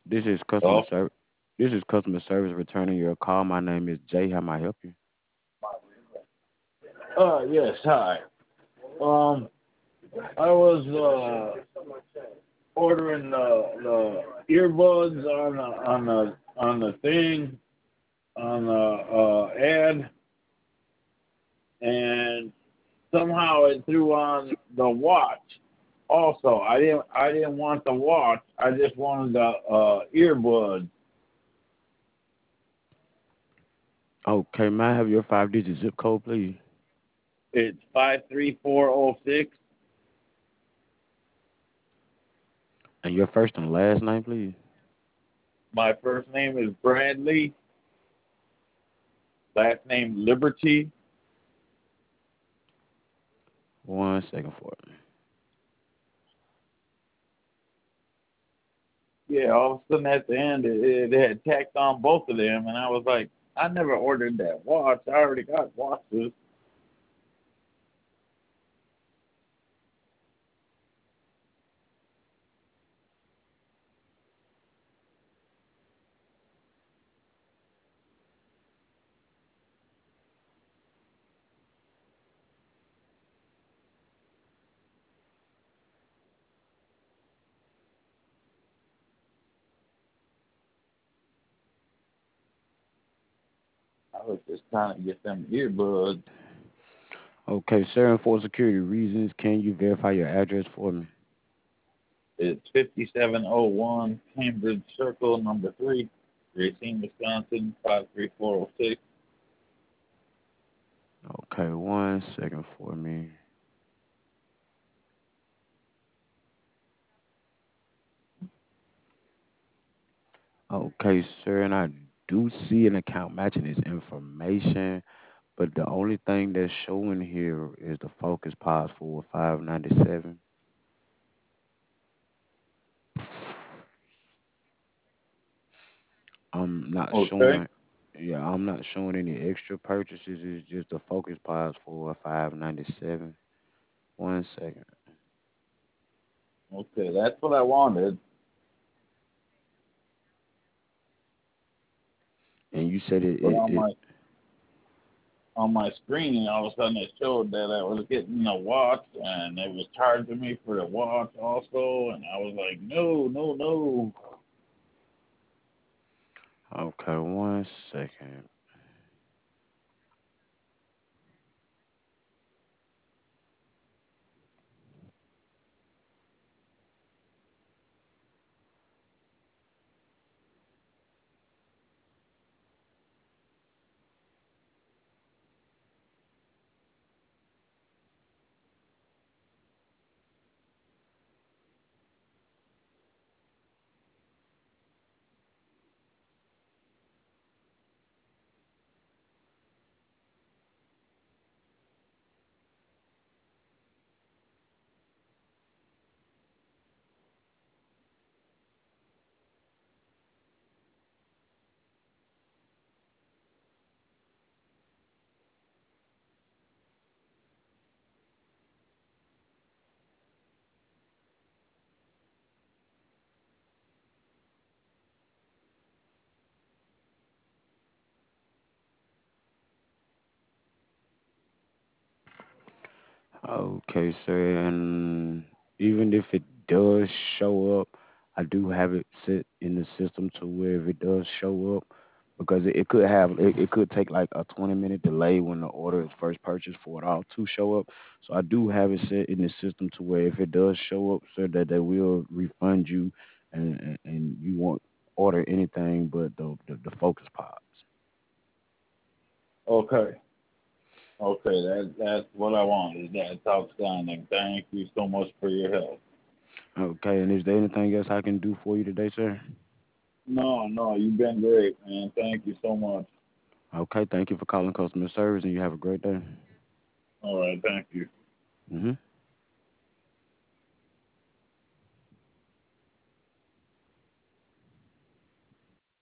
This is customer Oh, service. This is customer service returning your call. My name is Jay. How may I help you? yes, hi. Um, I was ordering the earbuds on the thing on the ad, and somehow it threw on the watch. Also, I didn't want the watch. I just wanted the earbuds. Okay, may I have your five-digit zip code, please? It's 53406. And your first and last name, please? My first name is Bradley. Last name Liberty. 1 second for it. Yeah, all of a sudden at the end, it had tacked on both of them, and I was like, I never ordered that watch. I already got watches. I was just trying to get them earbuds. Okay, sir, and for security reasons, can you verify your address for me? It's 5701 Cambridge Circle, number 3, Racine, Wisconsin, 53406. Okay, 1 second for me. Okay, sir, and I do see an account matching this information, but the only thing that's showing here is the Focus Pods for 597. I'm not Okay. showing, yeah, I'm not showing any extra purchases. It's just the Focus Pods for 597. 1 second. Okay, that's what I wanted. And you said But on my screen, all of a sudden it showed that I was getting a watch, and it was charging me for the watch also, and I was like, no, no, no. Okay, 1 second. Okay, sir. And even if it does show up, I do have it set in the system to where if it does show up, because it could take like a 20-minute delay when the order is first purchased for it all to show up. So I do have it set in the system to where if it does show up, sir, that they will refund you, and you won't order anything but the Focus Pods. Okay. Okay, that's what I wanted. That's outstanding. Thank you so much for your help. Okay, and is there anything else I can do for you today, sir? No, no, you've been great, man. Thank you so much. Okay, thank you for calling customer service, and you have a great day. All right, thank you. Hmm.